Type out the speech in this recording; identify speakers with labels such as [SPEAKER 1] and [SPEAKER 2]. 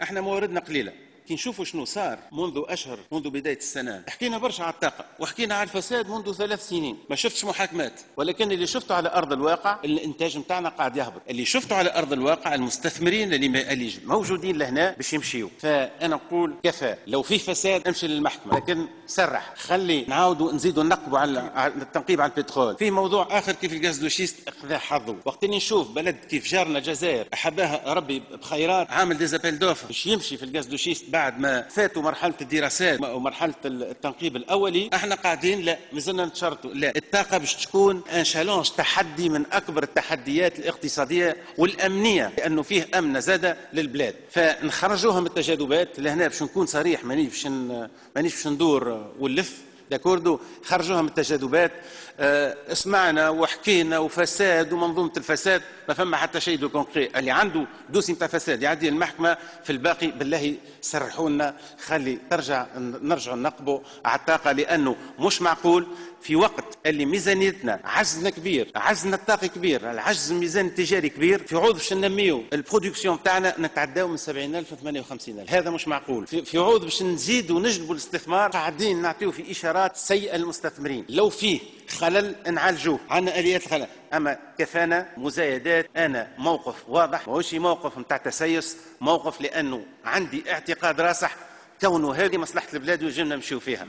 [SPEAKER 1] احنا مواردنا قليله. كي نشوفوا شنو صار منذ اشهر، منذ بدايه السنه، حكينا برشا على الطاقه وحكينا على الفساد منذ 3 سنين. ما شفتش محاكمات، ولكن اللي شفته على ارض الواقع الانتاج نتاعنا قاعد يهبط. اللي شفته على ارض الواقع المستثمرين اللي موجودين لهنا باش يمشيوا. فانا نقول كفى، لو في فساد امشي للمحكمه، لكن سرح خلي نعاودوا نزيدوا نقبوا على التنقيب على البترول. في موضوع اخر كيف الغاز دوشيست اخذ حظه. وقت اللي نشوف بلد كيف جارنا الجزائر حباها ربي بخيرات، عامل ديزابيل دوفر باش يمشي في الغاز دوشيست بعد ما فاتوا مرحله الدراسات ومرحله التنقيب الاولي، احنا قاعدين لا مازلنا نتشرطوا. لا، الطاقه باش تكون ان شالونج، تحدي من اكبر التحديات الاقتصاديه والامنيه، لانه فيه امن زاده للبلاد. فنخرجوها من التجاذبات. لهنا باش نكون صريح، مانيش باش ندور ونلف، داكوردو، خرجوها من التجاذبات. اسمعنا وحكينا وفساد ومنظومه الفساد، ما فما حتى شيء دو كونكري. اللي عنده دوسي نتاع فساد يعدي المحكمه، في الباقي بالله سرحوا لنا، خلي نرجعوا نقبوا على الطاقه. لانه مش معقول في وقت اللي ميزانيتنا عجزنا كبير، عجزنا الطاقه كبير، العجز الميزان التجاري كبير، في عوض باش ننميو البرودكسيون تاعنا نتعداو من 70,000 ل 58,000. هذا مش معقول. في عوض باش نزيدوا ونجلبوا الاستثمار، قاعدين نعطيو في اشارات سيئه للمستثمرين. لو فيه خلل نعالجوه، عندنا اليات الخلل. اما كفانا مزايدات. انا موقف واضح، ماهوش موقف نتاع تسيس، موقف لانه عندي اعتقاد راسح كونه هذه مصلحه البلاد ويلزمنا نمشيو فيها.